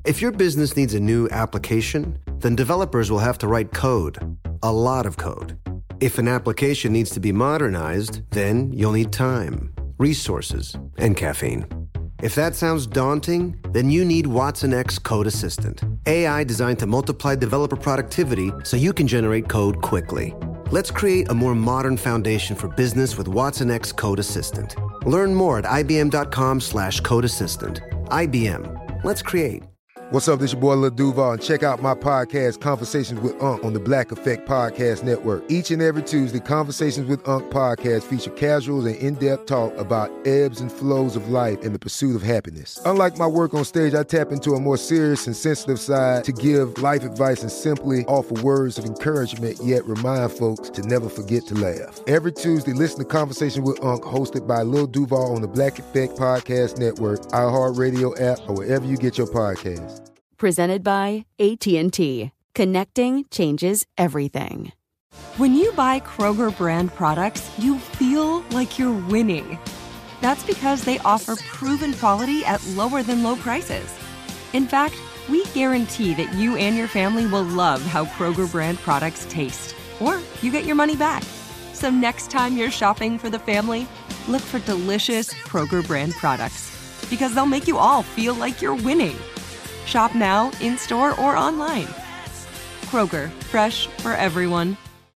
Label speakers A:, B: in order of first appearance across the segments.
A: If your business needs a new application, then developers will have to write code, a lot of code. If an application needs to be modernized, then you'll need time, resources, and caffeine. If that sounds daunting, then you need Watson X Code Assistant, AI designed to multiply developer productivity so you can generate code quickly. Let's create a more modern foundation for business with Watson X Code Assistant. Learn more at ibm.com/code assistant. IBM. Let's create.
B: What's up, this your boy Lil Duval, and check out my podcast, Conversations with Unc, on the Black Effect Podcast Network. Each and every Tuesday, Conversations with Unc podcast feature casual and in-depth talk about ebbs and flows of life and the pursuit of happiness. Unlike my work on stage, I tap into a more serious and sensitive side to give life advice and simply offer words of encouragement, yet remind folks to never forget to laugh. Every Tuesday, listen to Conversation with Unc, hosted by Lil Duval on the Black Effect Podcast Network, iHeartRadio app, or wherever you get your podcasts.
C: Presented by AT&T. Connecting changes everything. When you buy Kroger brand products, you feel like you're winning. That's because they offer proven quality at lower than low prices. In fact, we guarantee that you and your family will love how Kroger brand products taste, or you get your money back. So next time you're shopping for the family, look for delicious Kroger brand products, because they'll make you all feel like you're winning. Shop now, in-store, or online. Kroger, fresh for everyone.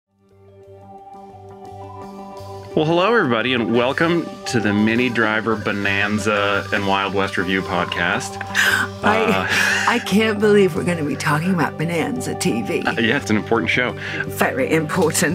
D: Well, hello, everybody, and welcome to the Mini Driver Bonanza and Wild West Review podcast.
E: I can't believe we're going to be talking about Bonanza TV.
D: Yeah, it's an important show.
E: Very important.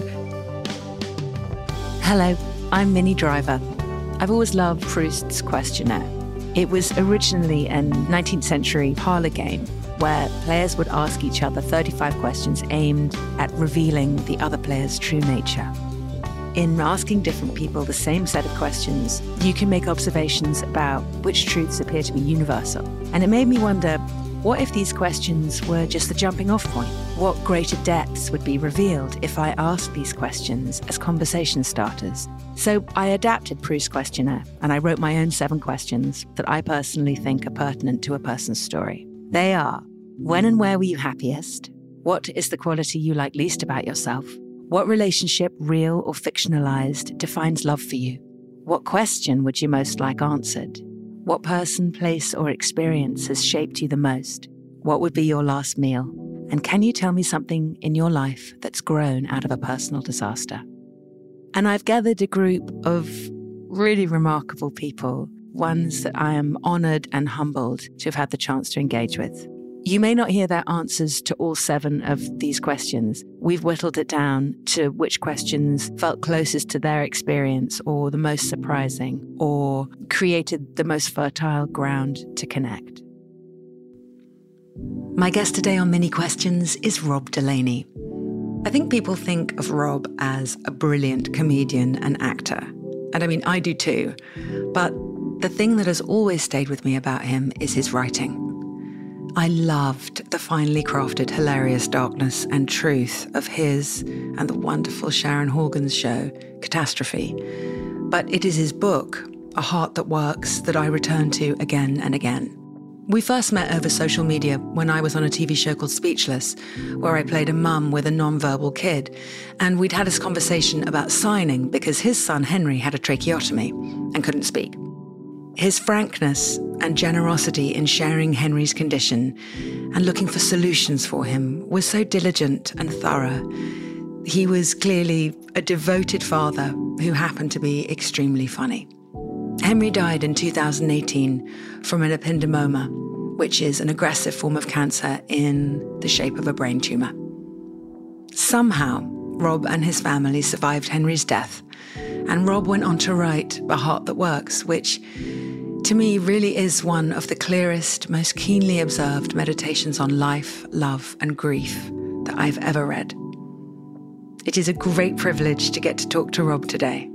F: Hello, I'm Mini Driver. I've always loved Proust's questionnaire. It was originally a 19th century parlor game where players would ask each other 35 questions aimed at revealing the other player's true nature. In asking different people the same set of questions, you can make observations about which truths appear to be universal. And it made me wonder, what if these questions were just the jumping off point? What greater depths would be revealed if I asked these questions as conversation starters? So I adapted Proust's questionnaire, and I wrote my own 7 questions that I personally think are pertinent to a person's story. They are: when and where were you happiest? What is the quality you like least about yourself? What relationship, real or fictionalized, defines love for you? What question would you most like answered? What person, place, or experience has shaped you the most? What would be your last meal? And can you tell me something in your life that's grown out of a personal disaster? And I've gathered a group of really remarkable people, ones that I am honored and humbled to have had the chance to engage with. You may not hear their answers to all 7 of these questions. We've whittled it down to which questions felt closest to their experience or the most surprising or created the most fertile ground to connect. My guest today on Mini Questions is Rob Delaney. I think people think of Rob as a brilliant comedian and actor. And I mean, I do too. But the thing that has always stayed with me about him is his writing. I loved the finely crafted, hilarious darkness and truth of his and the wonderful Sharon Horgan's show, Catastrophe. But it is his book, A Heart That Works, that I return to again and again. We first met over social media when I was on a TV show called Speechless, where I played a mum with a non-verbal kid. And we'd had this conversation about signing because his son Henry had a tracheotomy and couldn't speak. His frankness and generosity in sharing Henry's condition and looking for solutions for him was so diligent and thorough. He was clearly a devoted father who happened to be extremely funny. Henry died in 2018 from an ependymoma, which is an aggressive form of cancer in the shape of a brain tumor. Somehow, Rob and his family survived Henry's death, and Rob went on to write A Heart That Works, which to me really is one of the clearest, most keenly observed meditations on life, love, and grief that I've ever read. It is a great privilege to get to talk to Rob today.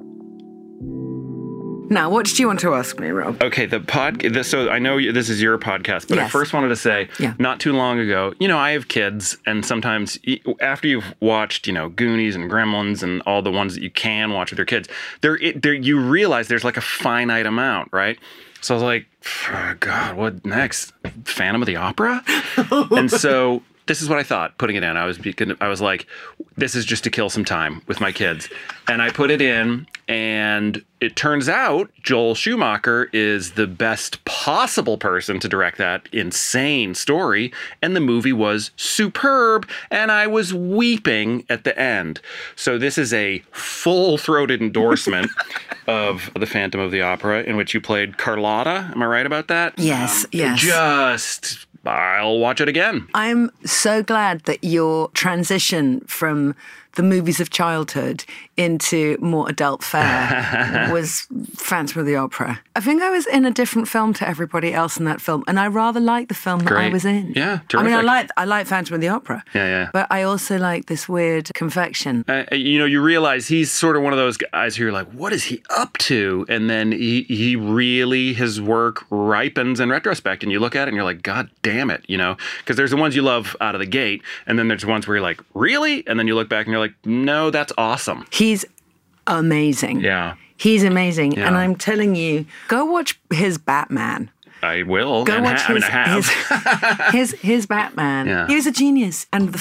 F: Now, what did you want to ask me, Rob?
D: Okay, so I know this is your podcast, but yes. I first wanted to say, not too long ago, I have kids, and sometimes after you've watched, Goonies and Gremlins and all the ones that you can watch with your kids, you realize there's like a finite amount, right? So I was like, oh, God, what next? Phantom of the Opera? And so this is what I thought, putting it in. I was like, this is just to kill some time with my kids. And I put it in, and it turns out Joel Schumacher is the best possible person to direct that insane story. And the movie was superb, and I was weeping at the end. So this is a full-throated endorsement of The Phantom of the Opera, in which you played Carlotta. Am I right about that?
E: Yes, yes.
D: I'll watch it again.
E: I'm so glad that your transition from the movies of childhood into more adult fare was Phantom of the Opera. I think I was in a different film to everybody else in that film, and I rather liked the film that I was in.
D: Yeah, terrific.
E: I mean, I like Phantom of the Opera.
D: Yeah.
E: But I also like this weird confection.
D: You realize he's sort of one of those guys who you're like, what is he up to? And then he really, his work ripens in retrospect, and you look at it and you're like, God damn it, because there's the ones you love out of the gate, and then there's ones where you're like, really? And then you look back and you're like, no, that's awesome.
E: He's amazing.
D: Yeah.
E: He's amazing.
D: Yeah.
E: And I'm telling you, go watch his Batman.
D: I will.
E: Go watch
D: I have.
E: his Batman.
D: Yeah.
E: He was a genius and the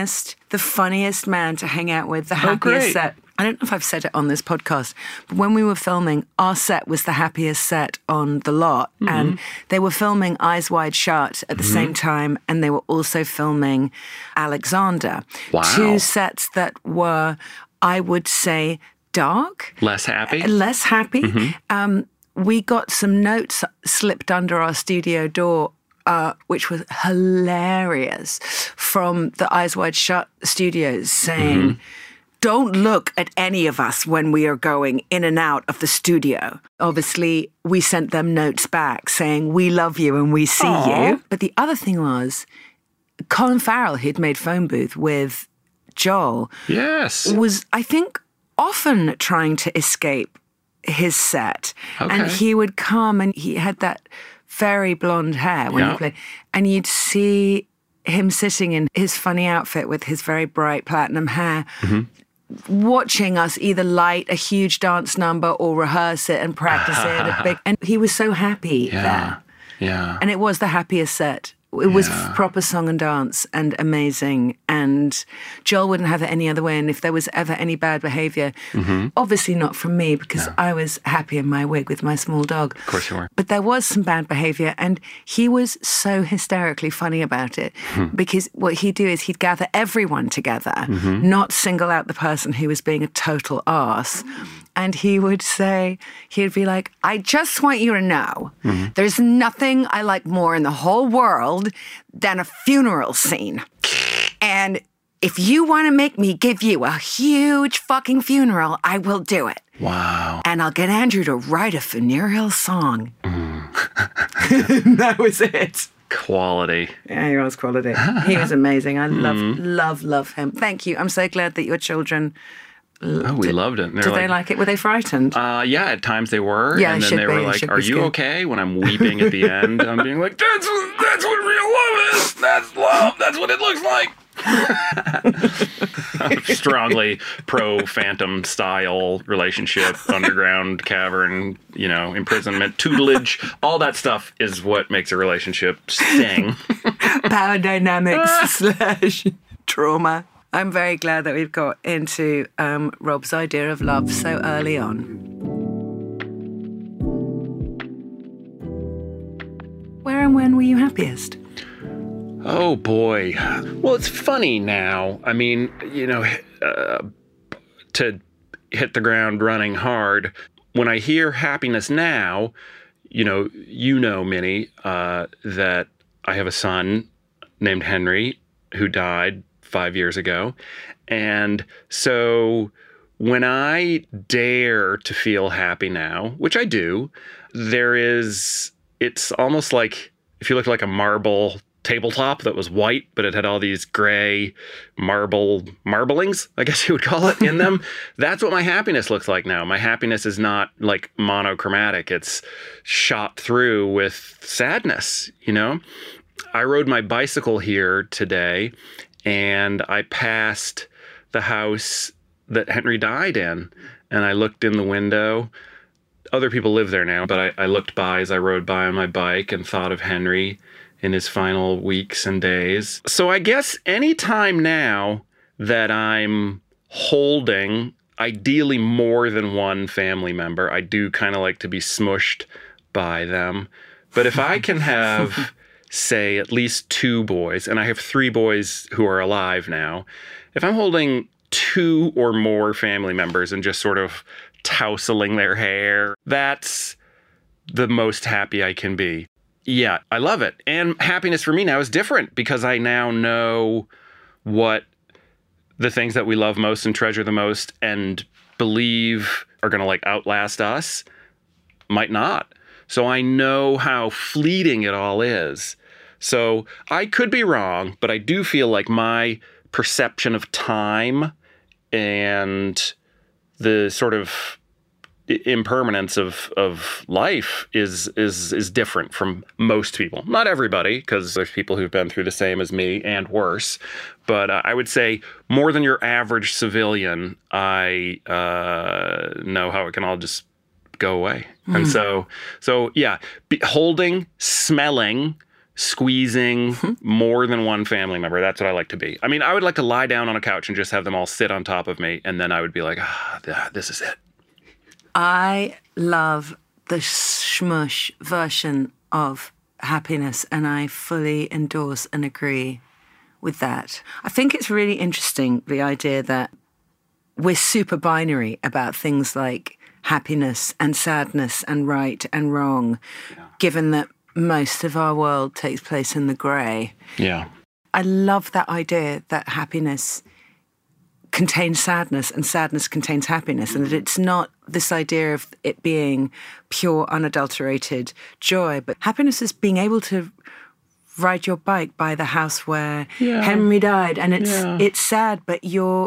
E: funniest man to hang out with, the happiest set. I don't know if I've said it on this podcast, but when we were filming, our set was the happiest set on the lot. Mm-hmm. And they were filming Eyes Wide Shut at the same time, and they were also filming Alexander.
D: Wow.
E: 2 sets that were, I would say, dark.
D: Less happy?
E: Less happy.
D: Mm-hmm.
E: We got some notes slipped under our studio door, which was hilarious, from the Eyes Wide Shut studios saying, don't look at any of us when we are going in and out of the studio. Obviously, we sent them notes back saying, we love you and we see you. But the other thing was, Colin Farrell, who'd made Phone Booth with Joel, was, I think, often trying to escape his set.
D: Okay.
E: And he would come, and he had that very blonde hair when he played, and you'd see him sitting in his funny outfit with his very bright platinum hair, watching us either light a huge dance number or rehearse it and practice it. And he was so happy there.
D: Yeah.
E: And it was the happiest set. It was proper song and dance and amazing. And Joel wouldn't have it any other way. And if there was ever any bad behavior, obviously not from me, because I was happy in my wig with my small dog.
D: Of course you were.
E: But there was some bad behavior, and he was so hysterically funny about it, because what he'd do is he'd gather everyone together, not single out the person who was being a total arse. And he would say, he'd be like, I just want you to know, there's nothing I like more in the whole world than a funeral scene. And if you want to make me give you a huge fucking funeral, I will do it.
D: Wow.
E: And I'll get Andrew to write a funereal song. That was it.
D: Quality.
E: Yeah, he was quality. He was amazing. I love him. Thank you. I'm so glad that your children...
D: we loved it.
E: Did they like it? Were they frightened?
D: Yeah, at times they were.
E: Yeah,
D: and then they were like, are you okay? When I'm weeping at the end, I'm being like, that's what real love is. That's love. That's what it looks like. Strongly pro-Phantom style relationship, underground cavern, imprisonment, tutelage, all that stuff is what makes a relationship sting.
E: Power dynamics / trauma. I'm very glad that we've got into Rob's idea of love so early on. Where and when were you happiest?
D: Oh, boy. Well, it's funny now. I mean, to hit the ground running hard, when I hear happiness now, Minnie, that I have a son named Henry who died 5 years ago. And so when I dare to feel happy now, which I do, it's almost like if you look like a marble tabletop that was white, but it had all these gray marblings, I guess you would call it, in them. That's what my happiness looks like now. My happiness is not like monochromatic. It's shot through with sadness, I rode my bicycle here today, and I passed the house that Henry died in, and I looked in the window. other people live there now, but I looked by as I rode by on my bike and thought of Henry in his final weeks and days. So I guess any time now that I'm holding ideally more than one family member, I do kind of like to be smushed by them. But if I can have, say, at least 2 boys, and I have 3 boys who are alive now, if I'm holding 2 or more family members and just sort of tousling their hair, that's the most happy I can be. Yeah, I love it. And happiness for me now is different because I now know what the things that we love most and treasure the most and believe are going to like outlast us might not. So I know how fleeting it all is. So I could be wrong, but I do feel like my perception of time and the sort of impermanence of life is different from most people. Not everybody, because there's people who've been through the same as me and worse. But I would say more than your average civilian, I know how it can all just go away. And so yeah, holding, smelling, squeezing more than one family member. That's what I like to be. I mean, I would like to lie down on a couch and just have them all sit on top of me. And then I would be like, this is it.
E: I love the smush version of happiness, and I fully endorse and agree with that. I think it's really interesting, the idea that we're super binary about things like happiness and sadness and right and wrong, given that most of our world takes place in the grey.
D: Yeah.
E: I love that idea that happiness contains sadness and sadness contains happiness, and that it's not this idea of it being pure, unadulterated joy, but happiness is being able to ride your bike by the house where Henry died, and it's sad, but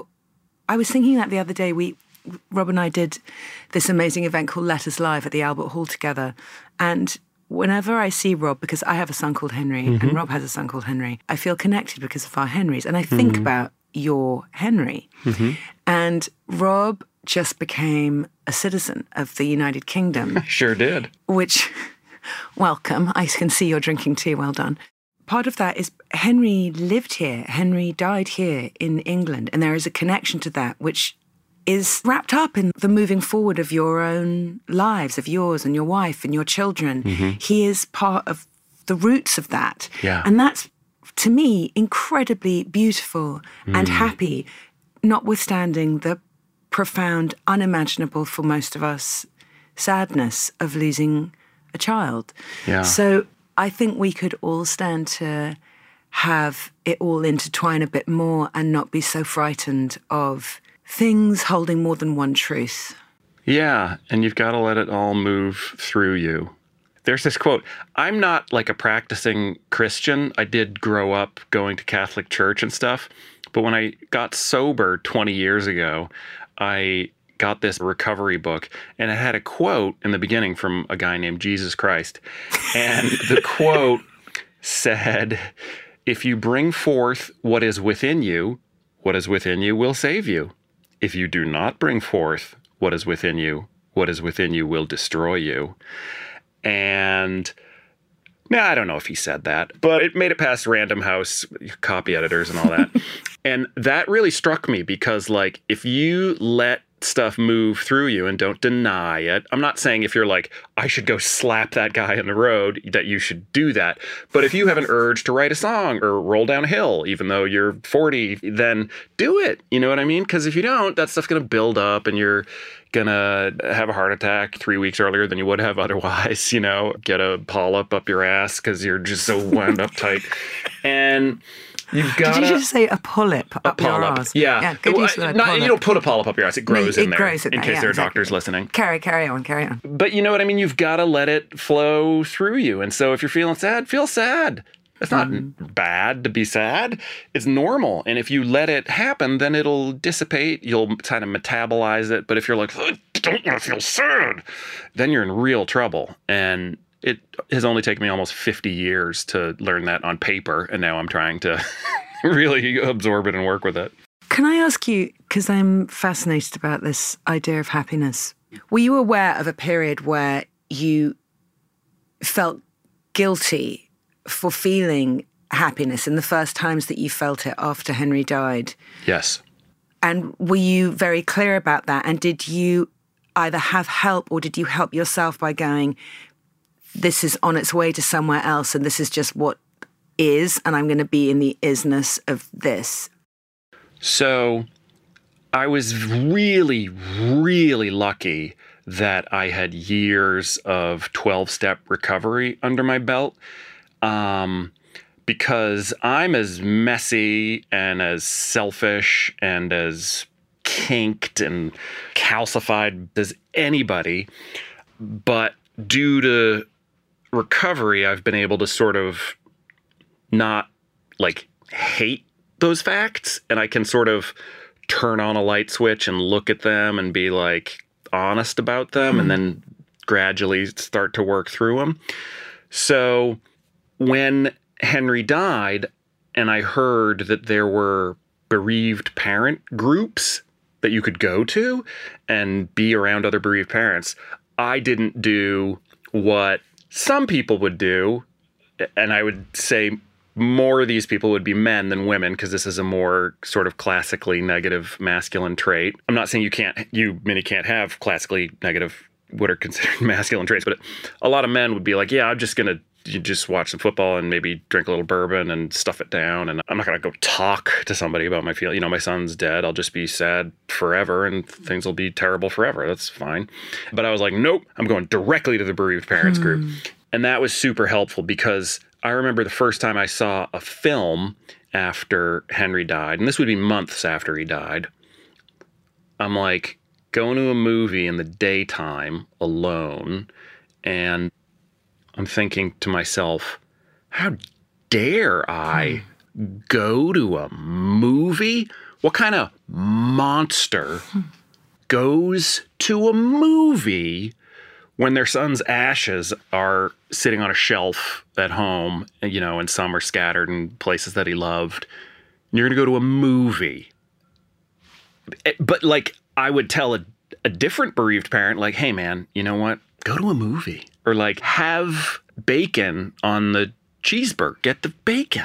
E: I was thinking that the other day, Rob and I did this amazing event called Letters Live at the Albert Hall together, and whenever I see Rob, because I have a son called Henry and Rob has a son called Henry, I feel connected because of our Henrys, and I think about your Henry. And Rob just became a citizen of the United Kingdom.
D: Sure did.
E: Which, welcome. I can see you're drinking tea. Well done. Part of that is Henry lived here. Henry died here in England. And there is a connection to that, which is wrapped up in the moving forward of your own lives, of yours and your wife and your children. He is part of the roots of that.
D: Yeah.
E: And that's, to me, incredibly beautiful and happy, notwithstanding the profound, unimaginable for most of us, sadness of losing a child.
D: Yeah.
E: So I think we could all stand to have it all intertwine a bit more and not be so frightened of things holding more than one truth.
D: Yeah, and you've got to let it all move through you. There's this quote, I'm not like a practicing Christian. I did grow up going to Catholic church and stuff. But when I got sober 20 years ago, I got this recovery book, and it had a quote in the beginning from a guy named Jesus Christ. And the quote said, if you bring forth what is within you will save you. If you do not bring forth what is within you will destroy you. And now I don't know if he said that, but it made it past Random House copy editors and all that. And that really struck me because, like, if you let stuff move through you and don't deny it, I'm not saying if you're like, I should go slap that guy on the road, that you should do that. But if you have an urge to write a song or roll down a hill, even though you're 40, then do it. You know what I mean? Because if you don't, that stuff's going to build up and you're going to have a heart attack 3 weeks earlier than you would have otherwise, get a polyp up your ass because you're just so wound up tight. And you've got
E: Did you just say a polyp up your ass?
D: Yeah.
E: Good use of that.
D: You don't put a polyp up your ass. It grows in there.
E: Grows
D: in case there are doctors listening.
E: Carry on.
D: But you know what I mean? You've got to let it flow through you. And so if you're feeling sad, feel sad. It's not bad to be sad. It's normal. And if you let it happen, then it'll dissipate. You'll kind of metabolize it. But if you're like, I don't want to feel sad, then you're in real trouble. And it has only taken me almost 50 years to learn that on paper. And now I'm trying to really absorb it and work with it.
E: Can I ask you, because I'm fascinated about this idea of happiness, were you aware of a period where you felt guilty for feeling happiness in the first times that you felt it after Henry died?
D: Yes.
E: And were you very clear about that? And did you either have help or did you help yourself by going, this is on its way to somewhere else and this is just what is, and I'm going to be in the isness of this?
D: So I was really, really lucky that I had years of 12-step recovery under my belt. Because I'm as messy and as selfish and as kinked and calcified as anybody. But due to recovery, I've been able to sort of not like hate those facts. And I can sort of turn on a light switch and look at them and be like honest about them and then gradually start to work through them. So when Henry died, and I heard that there were bereaved parent groups that you could go to and be around other bereaved parents, I didn't do what some people would do, and I would say more of these people would be men than women, because this is a more sort of classically negative masculine trait. I'm not saying many can't have classically negative, what are considered masculine traits, but a lot of men would be like, yeah, I'm just going to just watch some football and maybe drink a little bourbon and stuff it down. And I'm not going to go talk to somebody about my feelings. My son's dead. I'll just be sad forever and things will be terrible forever. That's fine. But I was like, nope, I'm going directly to the bereaved parents group. And that was super helpful because I remember the first time I saw a film after Henry died, and this would be months after he died. I'm like going to a movie in the daytime alone, and I'm thinking to myself, how dare I go to a movie? What kind of monster goes to a movie when their son's ashes are sitting on a shelf at home, and some are scattered in places that he loved? And you're going to go to a movie. But I would tell a different bereaved parent, like, hey man, you know what? Go to a movie. Or have bacon on the cheeseburger. Get the bacon.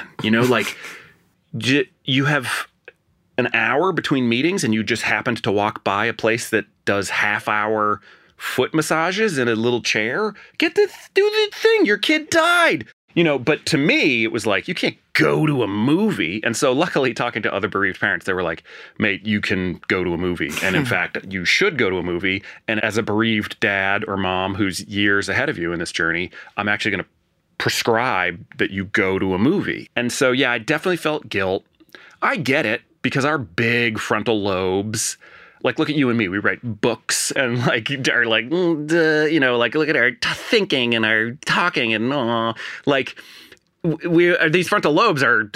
D: You have an hour between meetings and you just happened to walk by a place that does half-hour foot massages in a little chair. Do the thing. Your kid died. But to me, it was like, you can't go to a movie. And so luckily, talking to other bereaved parents, they were like, mate, you can go to a movie. And in fact, you should go to a movie. And as a bereaved dad or mom who's years ahead of you in this journey, I'm actually going to prescribe that you go to a movie. And so, yeah, I definitely felt guilt. I get it, because our big frontal lobes, look at you and me. We write books and are look at our thinking and our talking and these frontal lobes are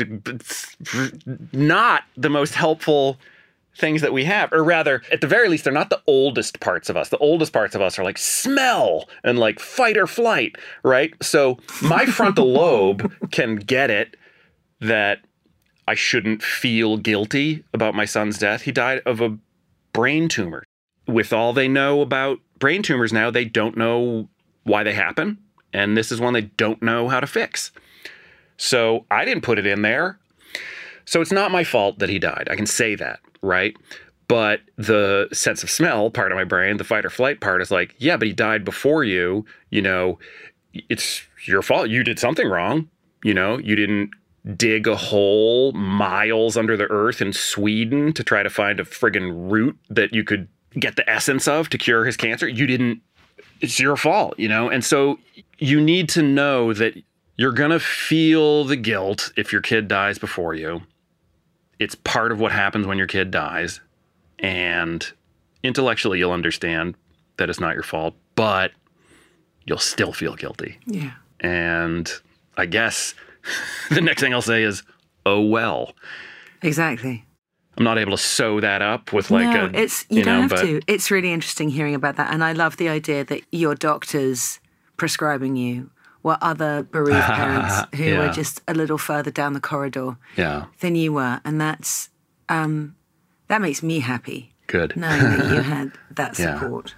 D: not the most helpful things that we have, or rather, at the very least, they're not the oldest parts of us. The oldest parts of us are smell and fight or flight, right? So my frontal lobe can get it that I shouldn't feel guilty about my son's death. He died of a brain tumor. With all they know about brain tumors now, they don't know why they happen. And this is one they don't know how to fix. So I didn't put it in there. So it's not my fault that he died. I can say that, right? But the sense of smell part of my brain, the fight or flight part, is like, yeah, but he died before you. It's your fault. You did something wrong. You didn't dig a hole miles under the earth in Sweden to try to find a friggin' root that you could get the essence of to cure his cancer. You didn't. It's your fault, And so you need to know that you're going to feel the guilt if your kid dies before you. It's part of what happens when your kid dies. And intellectually, you'll understand that it's not your fault, but you'll still feel guilty.
E: Yeah.
D: And I guess the next thing I'll say is, oh, well.
E: Exactly.
D: I'm not able to sew that up with
E: you don't have to. It's really interesting hearing about that. And I love the idea that your doctors prescribing you were other bereaved parents who were just a little further down the corridor than you were. And that's That makes me happy.
D: Good.
E: Knowing that you had that
D: Yeah.
E: support.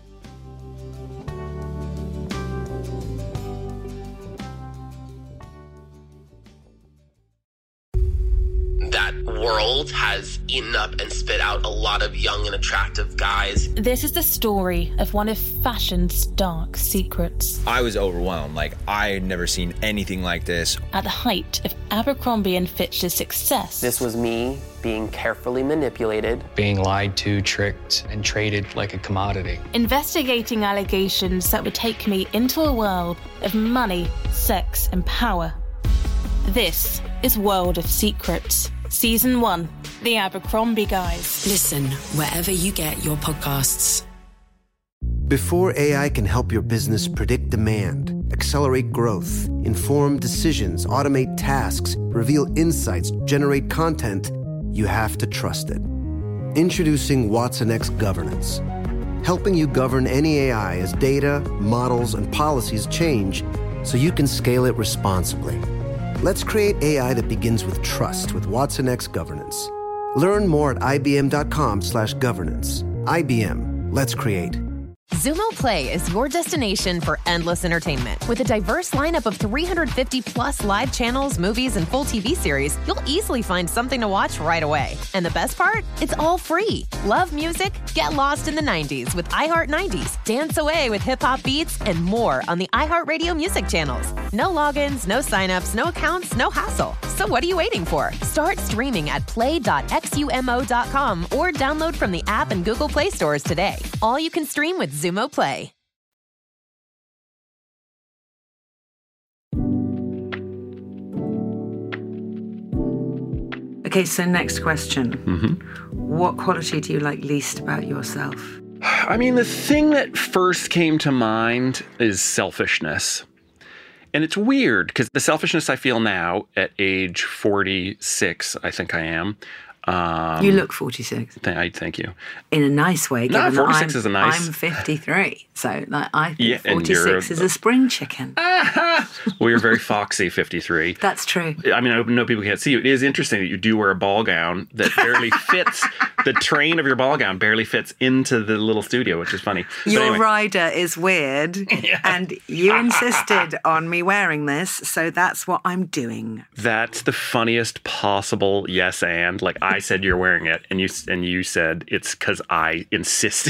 G: That world has eaten up and spit out a lot of young and attractive guys.
H: This is the story of one of fashion's dark secrets.
I: I was overwhelmed. Like, I had never seen anything like this.
H: At the height of Abercrombie & Fitch's success,
G: This was me being carefully manipulated.
J: Being lied to, tricked, and traded like a commodity.
H: investigating allegations that would take me into a world of money, sex, and power. This is World of Secrets, Season 1, The Abercrombie Guys.
K: Listen wherever you get your podcasts.
A: Before AI can help your business predict demand, accelerate growth, inform decisions, automate tasks, reveal insights, generate content, you have to trust it. Introducing Watson X Governance, helping you govern any AI as data, models, and policies change so you can scale it responsibly. Let's create AI that begins with trust with Watson X Governance. Learn more at ibm.com/governance. IBM, let's create.
L: Zumo Play is your destination for endless entertainment. With a diverse lineup of 350 plus live channels, movies, and full TV series, you'll easily find something to watch right away. And the best part? It's all free. Love music? Get lost in the 90s with iHeart 90s, dance away with hip-hop beats, and more on the iHeartRadio music channels. No logins, no signups, no accounts, no hassle. So what are you waiting for? Start streaming at play.xumo.com or download from the app and Google Play stores today. All you can stream with Zumo Play.
E: Okay, so next question.
D: Mm-hmm.
E: What quality do you like least about yourself?
D: I mean, the thing that first came to mind is selfishness. And it's weird because the selfishness I feel now at age 46, I think I am.
E: You look 46.
D: Thank you.
E: In a nice way,
D: No,
E: given
D: 46
E: that
D: is a nice...
E: I'm 53. So like, I think
D: Yeah, and
E: 46
D: you're-
E: is a spring chicken.
D: Well, you're very foxy, 53.
E: That's true.
D: I mean, I know people can't see you. It is interesting that you do wear a ball gown that barely fits. The train of your ball gown barely fits into the little studio, which is funny. But
E: Your
D: anyway.
E: rider is weird, and you insisted on me wearing this, so that's what I'm doing.
D: That's the funniest possible yes and. Like, I said you're wearing it, and you said it's because I insisted.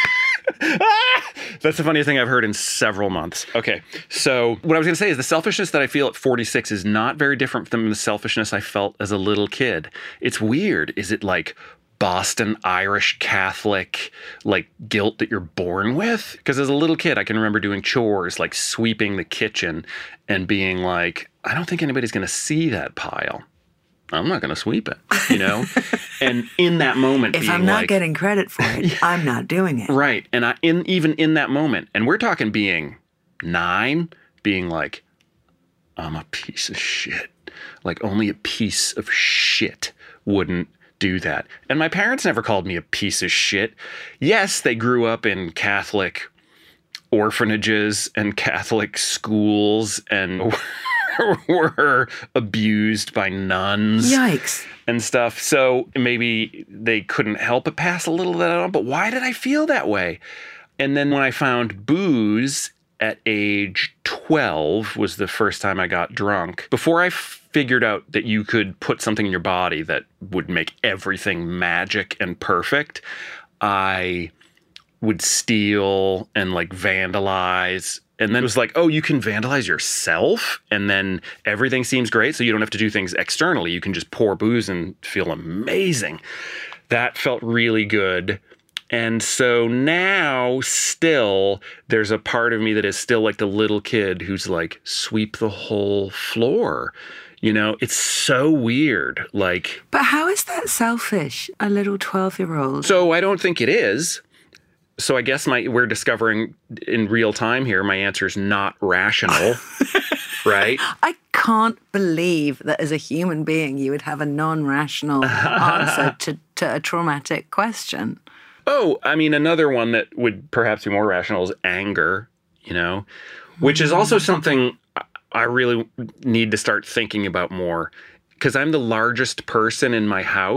D: That's the funniest thing I've heard in several months. Okay, so what I was going to say is the selfishness that I feel at 46 is not very different from the selfishness I felt as a little kid. It's weird. Is it like Boston Irish Catholic, like guilt that you're born with? Because as a little kid, I can remember doing chores, like sweeping the kitchen and being like, I don't think anybody's going to see that pile. I'm not going to sweep it, you know? And in that moment,
E: If
D: being
E: I'm not
D: like,
E: getting credit for it, I'm not doing it.
D: right. And even in that moment, and we're talking being 9, being like, I'm a piece of shit. Like, only a piece of shit wouldn't do that. And my parents never called me a piece of shit. Yes, they grew up in Catholic orphanages and Catholic schools and were abused by nuns.
E: Yikes.
D: And stuff. So maybe they couldn't help but pass a little of that on. But why did I feel that way? And then when I found booze at age 12 was the first time I got drunk. Before I figured out that you could put something in your body that would make everything magic and perfect, I would steal and like vandalize. And then it was like, oh, you can vandalize yourself? And then everything seems great. So you don't have to do things externally. You can just pour booze and feel amazing. That felt really good. And so now still there's a part of me that is still like the little kid who's like, sweep the whole floor. You know, it's so weird. Like,
E: But how is that selfish, a little 12-year-old?
D: So I don't think it is. So I guess we're discovering in real time here, my answer is not rational, right?
E: I can't believe that as a human being you would have a non-rational answer to a traumatic question.
D: Oh, I mean, another one that would perhaps be more rational is anger, you know, which is also something I really need to start thinking about more because I'm the largest person in my house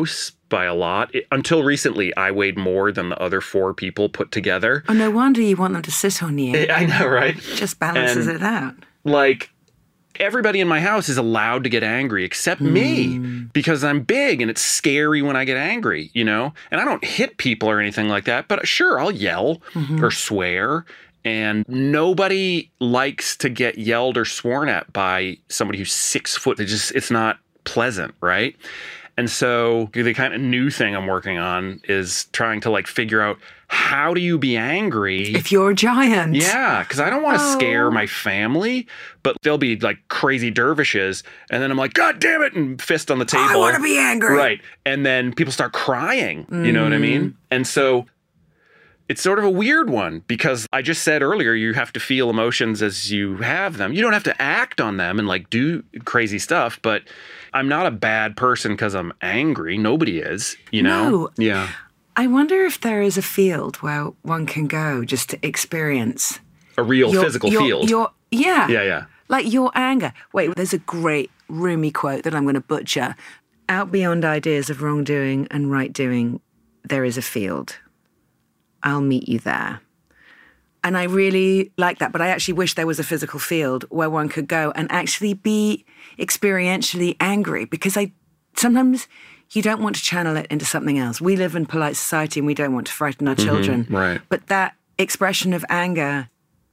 D: by a lot. Until recently, I weighed more than the other 4 people put together.
E: Oh, no wonder you want them to sit on you.
D: I know, right?
E: Just balances it out.
D: Like, everybody in my house is allowed to get angry except me because I'm big and it's scary when I get angry, you know? And I don't hit people or anything like that, but sure, I'll yell or swear. And nobody likes to get yelled or sworn at by somebody who's 6 foot. It's not pleasant, right? And so the kind of new thing I'm working on is trying to like figure out, how do you be angry
E: if you're a giant?
D: Yeah, because I don't want to scare my family, but they'll be like crazy dervishes. And then I'm like, God damn it, and fist on the table.
E: I want to be angry.
D: Right. And then people start crying. You know what I mean? And so it's sort of a weird one because I just said earlier, you have to feel emotions as you have them. You don't have to act on them and like do crazy stuff, but I'm not a bad person because I'm angry. Nobody is, you know?
E: No.
D: Yeah.
E: I wonder if there is a field where one can go just to experience
D: a real physical field.
E: Yeah. Like your anger. Wait, there's a great Rumi quote that I'm going to butcher. Out beyond ideas of wrongdoing and right doing, there is a field. I'll meet you there. And I really like that, but I actually wish there was a physical field where one could go and actually be experientially angry, because sometimes you don't want to channel it into something else. We live in polite society and we don't want to frighten our children.
D: Right.
E: But that expression of anger,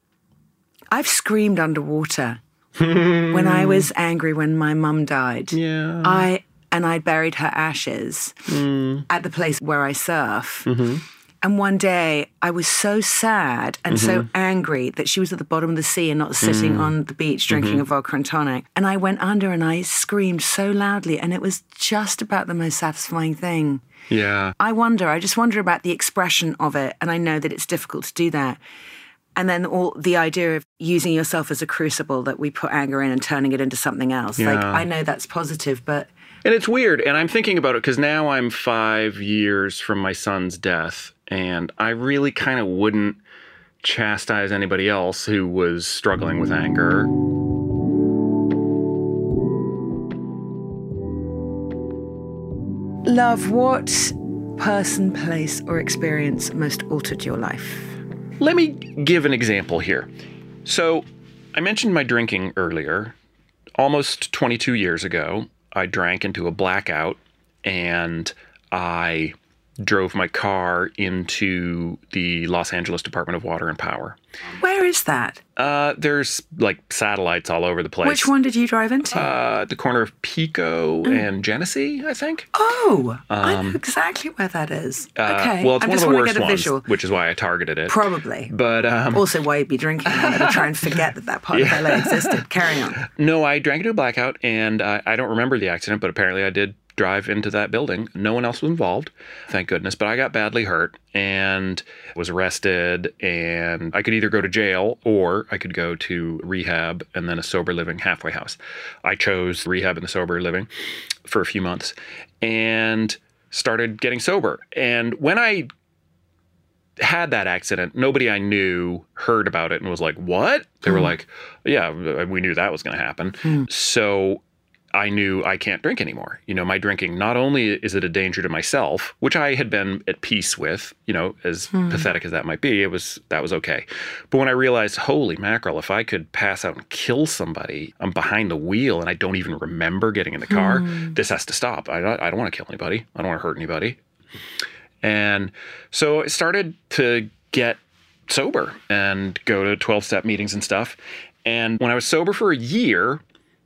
E: I've screamed underwater when I was angry when my mum died.
D: Yeah.
E: I buried her ashes at the place where I surf. And one day I was so sad and so angry that she was at the bottom of the sea and not sitting on the beach drinking a vodka and tonic. And I went under and I screamed so loudly, and it was just about the most satisfying thing.
D: Yeah.
E: I just wonder about the expression of it. And I know that it's difficult to do that. And then the idea of using yourself as a crucible that we put anger in and turning it into something else.
D: Yeah.
E: Like, I know that's positive, but...
D: And it's weird. And I'm thinking about it because now I'm 5 years from my son's death. And I really kind of wouldn't chastise anybody else who was struggling with anger.
E: Love, what person, place, or experience most altered your life?
D: Let me give an example here. So I mentioned my drinking earlier. Almost 22 years ago, I drank into a blackout and I drove my car into the Los Angeles Department of Water and Power.
E: Where is that?
D: There's like satellites all over the place.
E: Which one did you drive into?
D: The corner of Pico and Genesee, I think.
E: Oh, I know exactly where that is. Okay.
D: Well, it's
E: I
D: one
E: just
D: of the
E: want
D: worst
E: to get a
D: ones,
E: visual.
D: which is why I targeted it.
E: Probably.
D: But
E: also why you'd be drinking to try and forget that part of LA existed. Carry on.
D: No, I drank into a blackout, and I don't remember the accident, but apparently I did drive into that building. No one else was involved, thank goodness, but I got badly hurt and was arrested, and I could either go to jail or I could go to rehab and then a sober living halfway house. I chose rehab and the sober living for a few months and started getting sober. And when I had that accident, nobody I knew heard about it and was like, what? They were like, yeah, we knew that was going to happen. So I knew I can't drink anymore. You know, my drinking, not only is it a danger to myself, which I had been at peace with, you know, as pathetic as that might be, that was okay. But when I realized, holy mackerel, if I could pass out and kill somebody, I'm behind the wheel and I don't even remember getting in the car, this has to stop. I don't want to kill anybody. I don't want to hurt anybody. And so I started to get sober and go to 12-step meetings and stuff. And when I was sober for a year,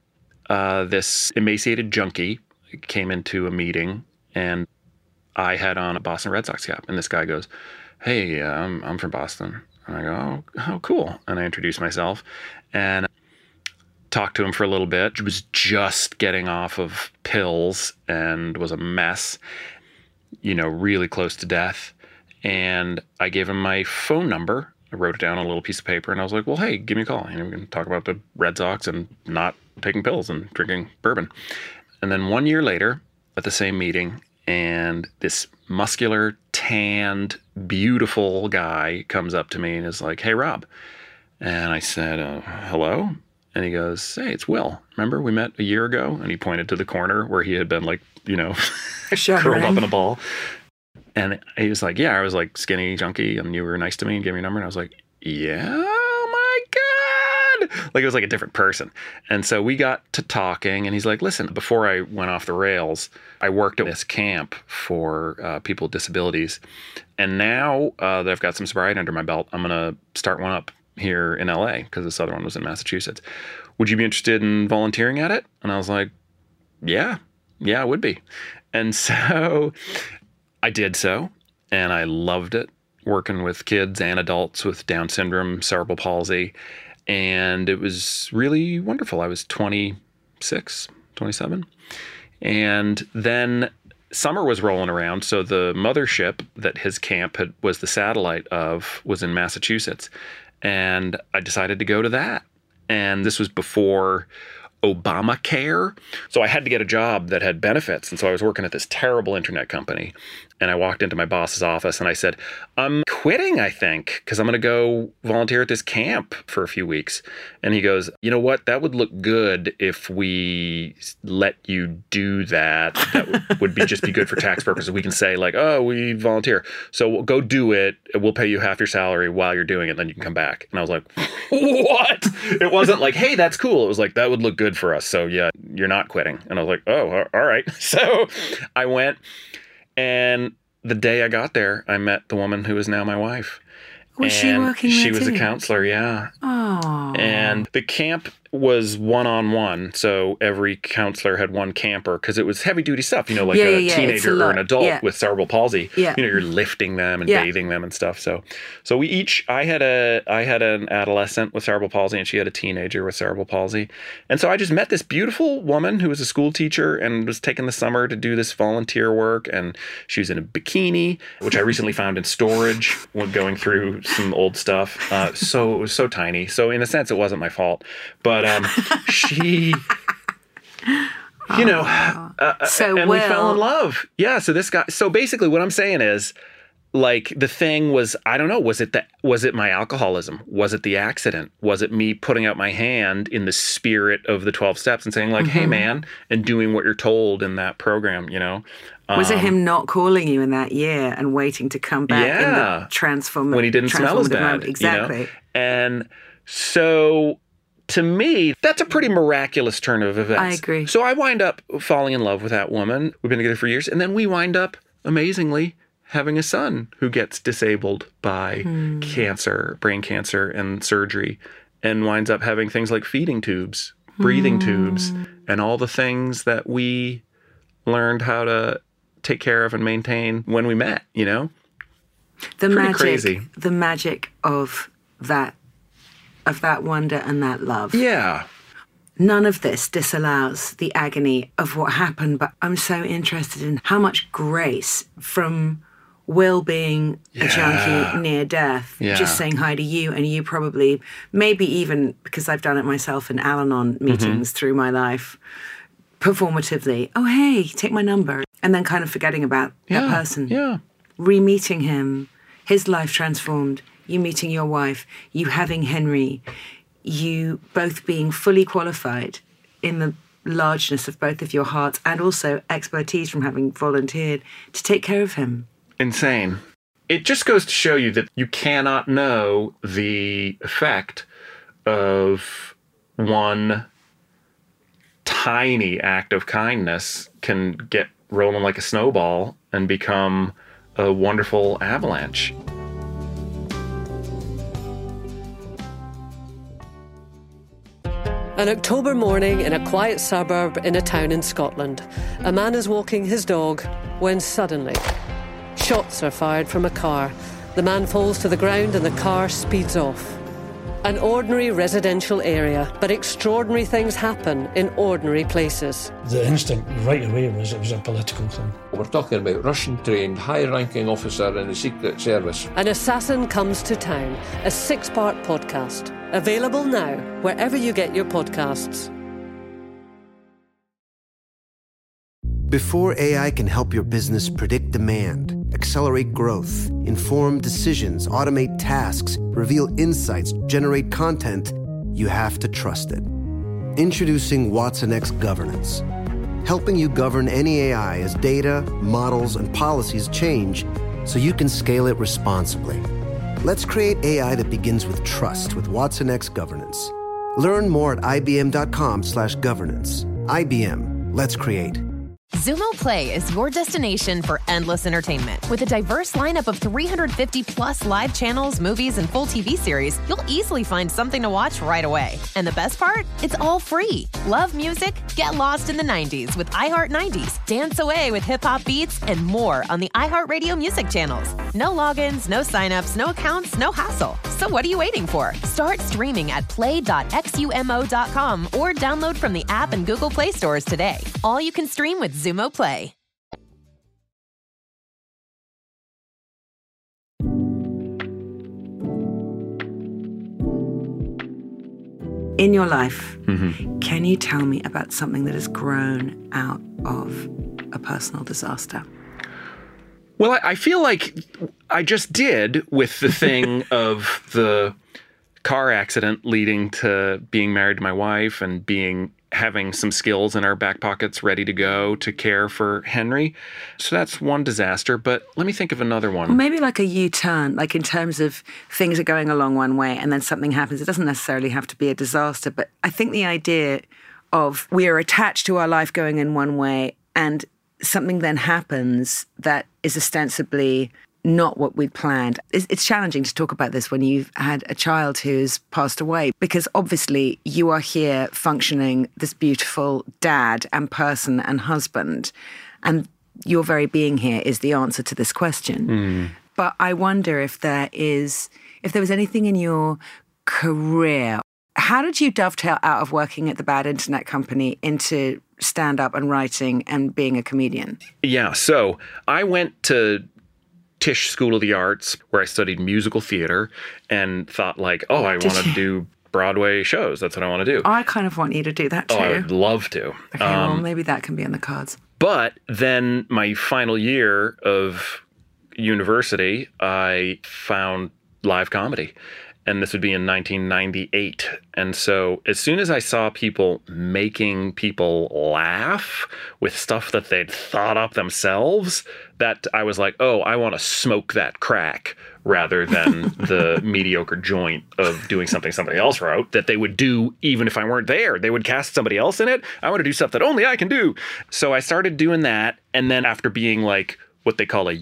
D: this emaciated junkie came into a meeting, and I had on a Boston Red Sox cap. And this guy goes, hey, I'm from Boston. And I go, oh, cool. And I introduced myself and talked to him for a little bit. He was just getting off of pills and was a mess, you know, really close to death. And I gave him my phone number. I wrote it down on a little piece of paper, and I was like, well, hey, give me a call. You know, we can talk about the Red Sox and not taking pills and drinking bourbon. And then 1 year later, at the same meeting, and this muscular, tanned, beautiful guy comes up to me and is like, hey, Rob. And I said, hello? And he goes, hey, it's Will. Remember we met a year ago? And he pointed to the corner where he had been like, curled up in a ball. And he was like, yeah, I was like skinny, junky, and you were nice to me and gave me your number. And I was like, yeah, oh my God. Like it was like a different person. And so we got to talking and he's like, listen, before I went off the rails, I worked at this camp for people with disabilities. And now that I've got some sobriety under my belt, I'm going to start one up here in LA because this other one was in Massachusetts. Would you be interested in volunteering at it? And I was like, yeah, I would be. And so I did so, and I loved it, working with kids and adults with Down syndrome, cerebral palsy, and it was really wonderful. I was 26, 27, and then summer was rolling around, so the mothership that his camp was the satellite of was in Massachusetts. And I decided to go to that. And this was before Obamacare. So I had to get a job that had benefits. And so I was working at this terrible internet company. And I walked into my boss's office and I said, I'm quitting, I think, because I'm going to go volunteer at this camp for a few weeks. And he goes, you know what? That would look good if we let you do that. That would just be good for tax purposes. We can say like, oh, we volunteer. So we'll go do it. We'll pay you half your salary while you're doing it. Then you can come back. And I was like, what? It wasn't like, hey, that's cool. It was like, that would look good for us. So yeah, you're not quitting. And I was like, oh, all right. So I went. And the day I got there, I met the woman who is now my wife.
E: Was she working there
D: She was
E: too?
D: a counselor, yeah.
E: Oh.
D: And the camp was one-on-one, so every counselor had one camper because it was heavy-duty stuff, like a teenager or an adult with cerebral palsy.
E: Yeah.
D: You're lifting them and bathing them and stuff. So we each, I had an adolescent with cerebral palsy and she had a teenager with cerebral palsy. And so I just met this beautiful woman who was a school teacher and was taking the summer to do this volunteer work. And she was in a bikini, which I recently found in storage when going through some old stuff. So it was so tiny. So in a sense, it wasn't my fault. But she, and we fell in love. Yeah. So this guy. So basically, what I'm saying is, like, the thing was, I don't know. Was it my alcoholism? Was it the accident? Was it me putting out my hand in the spirit of the 12 steps and saying like, hey man, and doing what you're told in that program?
E: Was it him not calling you in that year and waiting to come back in the transformative
D: when he didn't smell as bad?
E: Moment? Exactly.
D: And so, to me, that's a pretty miraculous turn of events.
E: I agree.
D: So I wind up falling in love with that woman. We've been together for years. And then we wind up, amazingly, having a son who gets disabled by cancer, brain cancer and surgery, and winds up having things like feeding tubes, breathing tubes, and all the things that we learned how to take care of and maintain when we met,
E: The
D: Pretty
E: magic,
D: crazy.
E: The magic of that wonder and that love.
D: Yeah.
E: None of this disallows the agony of what happened, but I'm so interested in how much grace from Will being a junkie near death, just saying hi to you, and you probably, maybe even, because I've done it myself in Al-Anon meetings through my life, performatively, oh, hey, take my number, and then kind of forgetting about that person.
D: Yeah.
E: Re-meeting him, his life transformed, you meeting your wife, you having Henry, you both being fully qualified in the largeness of both of your hearts and also expertise from having volunteered to take care of him.
D: Insane. It just goes to show you that you cannot know the effect of one tiny act of kindness can get rolling like a snowball and become a wonderful avalanche.
M: An October morning in a quiet suburb in a town in Scotland. A man is walking his dog when suddenly shots are fired from a car. The man falls to the ground and the car speeds off. An ordinary residential area, but extraordinary things happen in ordinary places.
N: The instinct right away was it was a political thing.
O: We're talking about Russian-trained, high-ranking officer in the Secret Service.
M: An Assassin Comes to Town, a 6-part podcast. Available now, wherever you get your podcasts.
A: Before AI can help your business predict demand, accelerate growth, inform decisions, automate tasks, reveal insights, generate content, you have to trust it. Introducing Watson X Governance, helping you govern any AI as data, models, and policies change so you can scale it responsibly. Let's create AI that begins with trust with Watson X Governance. Learn more at ibm.com/governance. IBM, let's create.
L: Zumo Play is your destination for endless entertainment. With a diverse lineup of 350 plus live channels, movies, and full TV series, you'll easily find something to watch right away. And the best part? It's all free. Love music? Get lost in the 90s with iHeart 90s, dance away with hip-hop beats, and more on the iHeartRadio music channels. No logins, no signups, no accounts, no hassle. So what are you waiting for? Start streaming at play.xumo.com or download from the app and Google Play stores today. All you can stream with Zumo Play.
E: In your life, can you tell me about something that has grown out of a personal disaster?
D: Well, I feel like I just did with the thing of the car accident leading to being married to my wife and having some skills in our back pockets ready to go to care for Henry. So that's one disaster, but let me think of another one.
E: Well, maybe like a U-turn, like in terms of things are going along one way and then something happens. It doesn't necessarily have to be a disaster, but I think the idea of we are attached to our life going in one way and something then happens that is ostensibly not what we'd planned. It's challenging to talk about this when you've had a child who's passed away, because obviously you are here functioning this beautiful dad and person and husband, and your very being here is the answer to this question. But I wonder if there was anything in your career. How did you dovetail out of working at the Bad Internet Company into stand-up and writing and being a comedian?
D: Yeah, so I went to Tisch School of the Arts, where I studied musical theater and thought like, oh, I want to do Broadway shows. That's what I want to do.
E: I kind of want you to do that too.
D: Oh, I would love to.
E: Okay, well, maybe that can be in the cards.
D: But then my final year of university, I found live comedy. And this would be in 1998. And so as soon as I saw people making people laugh with stuff that they'd thought up themselves, that I was like, oh, I want to smoke that crack rather than the mediocre joint of doing something somebody else wrote that they would do even if I weren't there. They would cast somebody else in it. I want to do stuff that only I can do. So I started doing that. And then after being like what they call a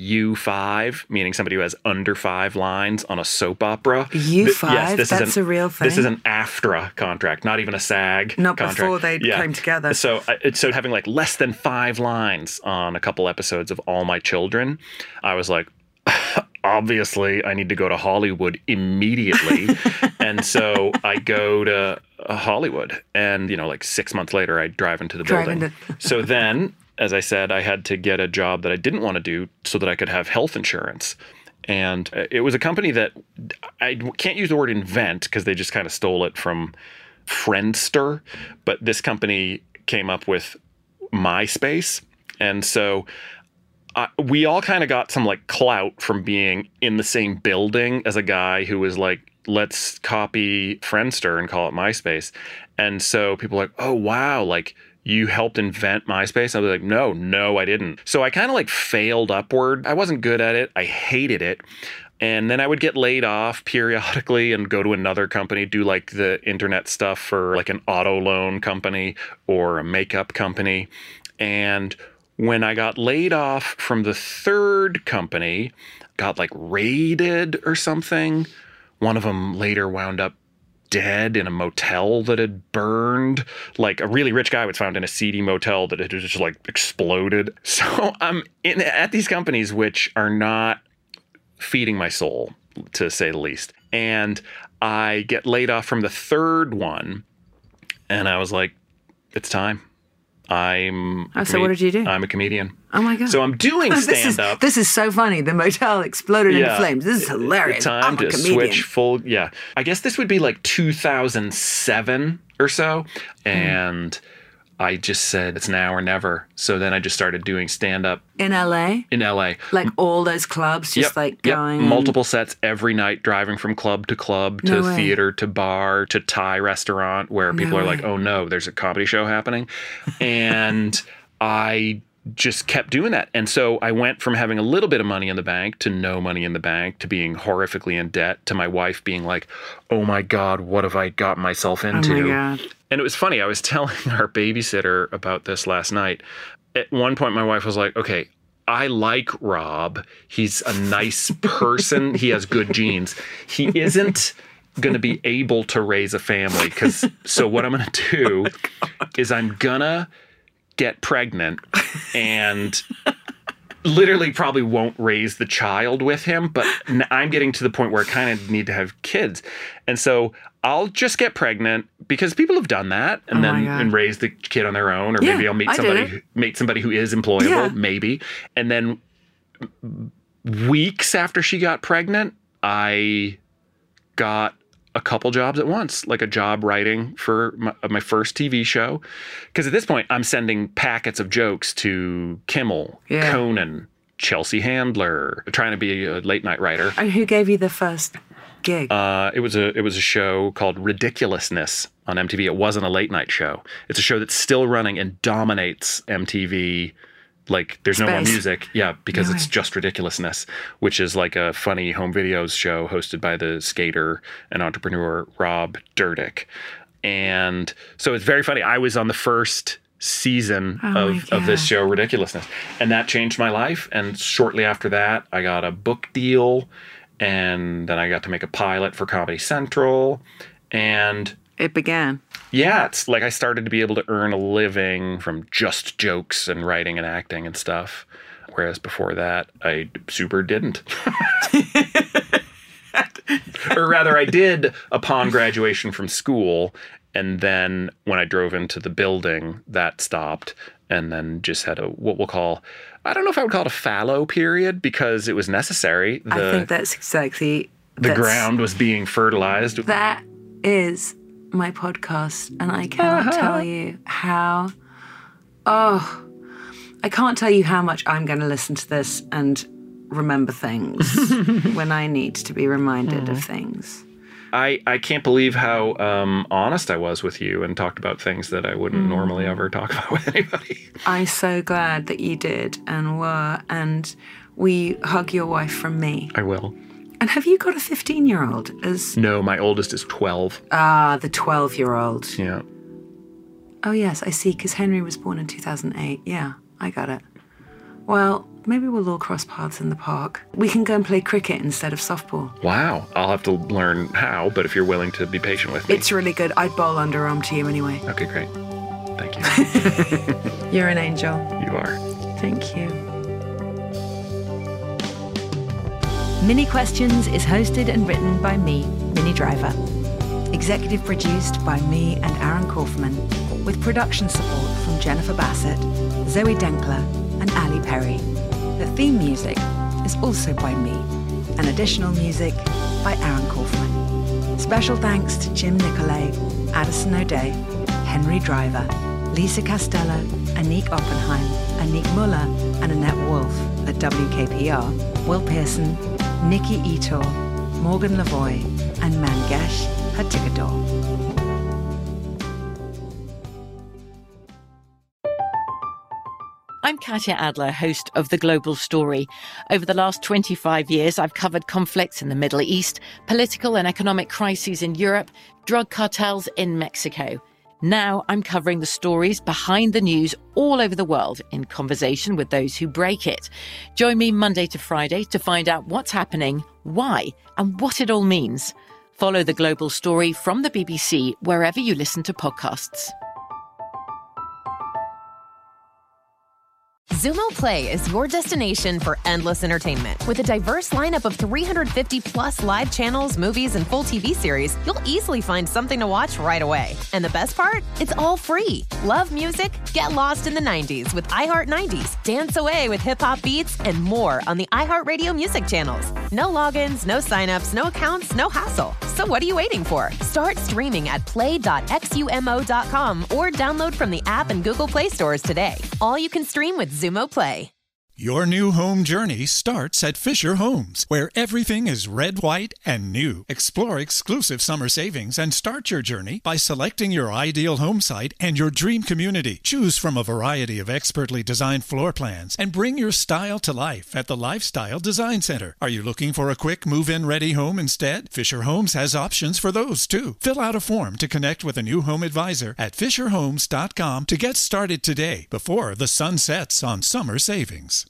D: U5, meaning somebody who has under 5 lines on a soap opera.
E: U5? Yes, that's a real thing?
D: This is an AFTRA contract, not even a SAG
E: Not
D: contract.
E: Before they came together.
D: So having like less than 5 lines on a couple episodes of All My Children, I was like, obviously I need to go to Hollywood immediately. And so I go to Hollywood and, like 6 months later I drive into the building. So then, as I said, I had to get a job that I didn't want to do so that I could have health insurance. And it was a company that I can't use the word invent because they just kind of stole it from Friendster. But this company came up with MySpace. And so we all kind of got some like clout from being in the same building as a guy who was like, let's copy Friendster and call it MySpace. And so people were like, oh, wow, like, you helped invent MySpace? I was like, no, I didn't. So I kind of like failed upward. I wasn't good at it. I hated it. And then I would get laid off periodically and go to another company, do like the internet stuff for like an auto loan company or a makeup company. And when I got laid off from the third company, got like raided or something. One of them later wound up dead in a motel that had burned. Like a really rich guy was found in a seedy motel that had just like exploded. So I'm at these companies which are not feeding my soul, to say the least. And I get laid off from the third one, and I was like, it's time.
E: So what did you do?
D: I'm a comedian.
E: Oh my God.
D: So I'm doing stand-up.
E: This is so funny. The motel exploded into flames. This is hilarious.
D: Time to switch full. Yeah. I guess this would be like 2007 or so. And I just said, it's now or never. So then I just started doing stand-up.
E: In LA?
D: In LA.
E: Like all those clubs, just going...
D: Multiple sets every night, driving from club to club, to theater, to bar, to Thai restaurant, where people are like, oh no, there's a comedy show happening. And I just kept doing that. And so I went from having a little bit of money in the bank to no money in the bank, to being horrifically in debt, to my wife being like, oh my God, what have I got myself into?
E: Oh my God.
D: And it was funny. I was telling our babysitter about this last night. At one point, my wife was like, okay, I like Rob. He's a nice person. He has good genes. He isn't going to be able to raise a family. So what I'm going to do is I'm going to get pregnant and literally probably won't raise the child with him, but I'm getting to the point where I kind of need to have kids. And so I'll just get pregnant, because people have done that, and and raise the kid on their own, or maybe I'll meet somebody who is employable, maybe. And then weeks after she got pregnant, I got a couple jobs at once, like a job writing for my first TV show. Because at this point, I'm sending packets of jokes to Kimmel, Conan, Chelsea Handler, trying to be a late night writer.
E: And who gave you the first gig?
D: It was a show called Ridiculousness on MTV. It wasn't a late night show. It's a show that's still running and dominates MTV. Like, there's no more music. Yeah, because it's just Ridiculousness, which is like a funny home videos show hosted by the skater and entrepreneur Rob Dyrdek. And so it's very funny. I was on the first season of this show, Ridiculousness, and that changed my life. And shortly after that, I got a book deal, and then I got to make a pilot for Comedy Central, and
E: it began.
D: Yeah, it's like I started to be able to earn a living from just jokes and writing and acting and stuff. Whereas before that, I super didn't. Or rather, I did upon graduation from school. And then when I drove into the building, that stopped. And then just had what we'll call, I don't know if I would call it a fallow period, because it was necessary.
E: I think that's exactly...
D: The ground was being fertilized.
E: That is my podcast, and I cannot tell you how... I can't tell you how much I'm going to listen to this and remember things when I need to be reminded of things.
D: I can't believe how honest I was with you and talked about things that I wouldn't normally ever talk about with anybody.
E: I'm so glad that you did and were, and we hug your wife from me.
D: I will.
E: And have you got a 15-year-old?
D: No, my oldest is 12.
E: Ah, the 12-year-old.
D: Yeah.
E: Oh, yes, I see, because Henry was born in 2008. Yeah, I got it. Well, maybe we'll all cross paths in the park. We can go and play cricket instead of softball.
D: Wow. I'll have to learn how, but if you're willing to be patient with me.
E: It's really good. I'd bowl underarm to you anyway.
D: Okay, great. Thank you.
E: You're an angel.
D: You are.
E: Thank you.
P: Mini Questions is hosted and written by me, Minnie Driver.
F: Executive produced by me and Aaron Kaufman, with production support from Jennifer Bassett, Zoe Denkler, and Ali Perry. The theme music is also by me, and additional music by Aaron Kaufman. Special thanks to Jim Nicolay, Addison O'Day, Henry Driver, Lisa Costello, Anik Oppenheim, Anik Muller, and Annette Wolf at WKPR, Will Pearson, Nikki Etor, Morgan Lavoie, and Mangesh Hattikudur.
Q: I'm Katya Adler, host of The Global Story. Over the last 25 years, I've covered conflicts in the Middle East, political and economic crises in Europe, drug cartels in Mexico. Now I'm covering the stories behind the news all over the world in conversation with those who break it. Join me Monday to Friday to find out what's happening, why, and what it all means. Follow The Global Story from the BBC wherever you listen to podcasts.
L: Zumo Play is your destination for endless entertainment. With a diverse lineup of 350 plus live channels, movies, and full TV series, you'll easily find something to watch right away. And the best part? It's all free. Love music? Get lost in the 90s with iHeart 90s, dance away with hip-hop beats, and more on the iHeartRadio music channels. No logins, no signups, no accounts, no hassle. So what are you waiting for? Start streaming at play.xumo.com or download from the app and Google Play stores today. All you can stream with Zumo Play.
R: Your new home journey starts at Fisher Homes, where everything is red, white, and new. Explore exclusive summer savings and start your journey by selecting your ideal home site and your dream community. Choose from a variety of expertly designed floor plans and bring your style to life at the Lifestyle Design Center. Are you looking for a quick move-in ready home instead? Fisher Homes has options for those too. Fill out a form to connect with a new home advisor at fisherhomes.com to get started today before the sun sets on summer savings.